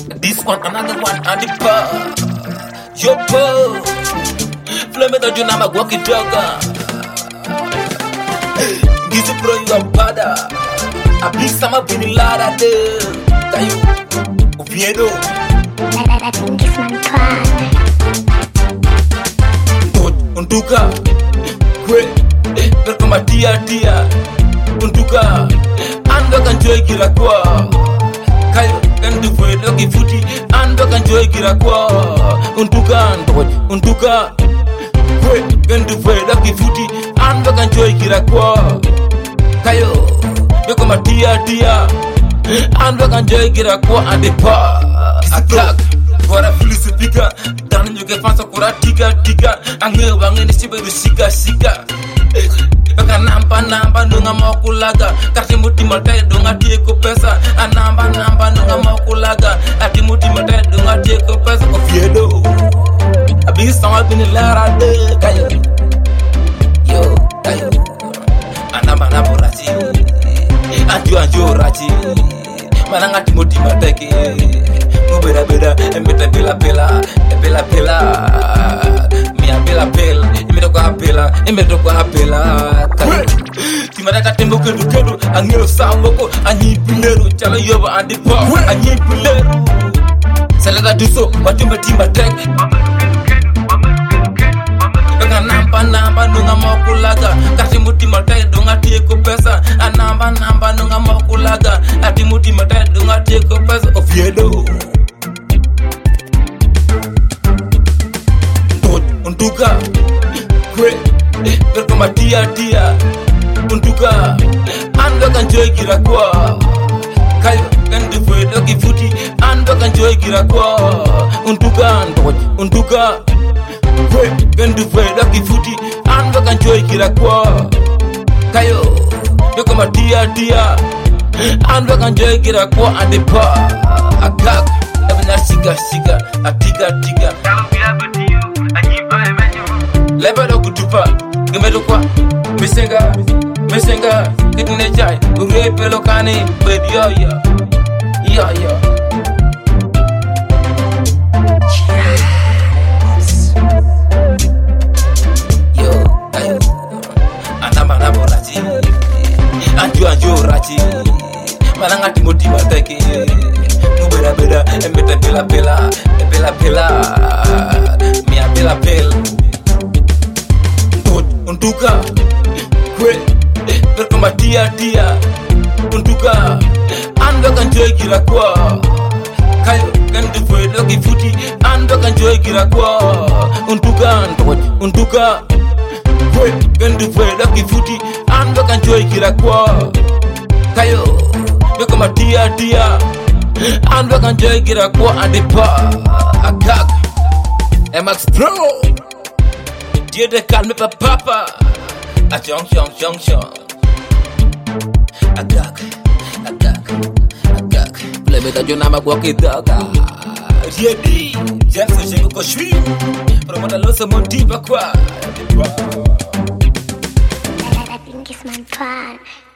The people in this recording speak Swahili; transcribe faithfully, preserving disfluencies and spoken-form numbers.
This one, another one, and the bar. Yo, po. Flame the Junama walkie dogger. This is pro you pada. I be some up in the ladder there. Tayo, Oviedo. I think it's my plan. Untuka, kwe, berkoma dia dia. Untuka, ando kan joy kira kwa. Kayo kan du fwe dogi futi, ando kan joy kira kwa. Untuka, untuka, kwe, kan du fwe dogi futi, ando kan joy kira kwa. Kayo, berkoma dia dia, ando kan joy kira kwa ande pa. Attack. Bora filisi pika, dan nyuke fansa kura tiga tiga, angge wange ni sibe sika sika. Baka nampa nampa nunga mau kulaga, kasi muti matai dunga tie ko pesa. Anamba nampa nunga mau kulaga, ati muti matai dunga tie ko pesa. Oviedo, abis sama bini lara de kayo, yo kayo. Anamba nampo raci, anju anju raci, mana ngati muti matai ke. Beda beda, embeta bela bela, bela bela, mia bela bela, embeta kwa bela, embeta kwa bela. Timada katembo kedu kedu, angelo samoko, anyi bileru, chala yoba andi pa, anyi bileru. Salada duso, watumba timba tek. Dengan nampa nampa nunga mau kulaga, kasi muti matai dunga tie ko pesa. Anamba nampa nunga mau kulaga, ati muti matai dunga tie ko pesa. Oviedo. Untuka, kwe, berkoma dia dia. Untuka, ando kan joy kira kwa. Kayo kan du fwe dogi futi, ando kan joy kira kwa. Untuka, untuka, kwe, kan du fwe dogi futi, ando kan joy kira kwa. Kayo, berkoma dia dia, ando kan joy kira kwa ande pa. Agak, ebena siga siga, atiga tiga. Lebado kutupa, gemedo kwa Misenga, misenga, kitine jai Ure pelo kane, baby yo yo Yo yo Yo, ayo Anamba nabo raji Anju anju raji Malangati moti matake Mubeda beda, embeta bela bela Bela bela Mia bela bela Untuka, kwe, berkoma dia dia. Untuka, ando kan joy kira kwa. Kayo kan du fwe dogi futi, ando kan joy kira kwa. Untuka, untuka, kwe, kan du fwe dogi futi, ando kan joy kira kwa. Kayo, berkoma dia dia, ando kan joy kira kwa ande pa. Agak, Max Pro. Dieu de calme pa papa. A chong chong chong chong. Agak, agak, agak. Plebe ta Junama walkie dogger. Riedi, Jensen jengo ko shui. Promota losa monti pa kwa. I think it's my plan.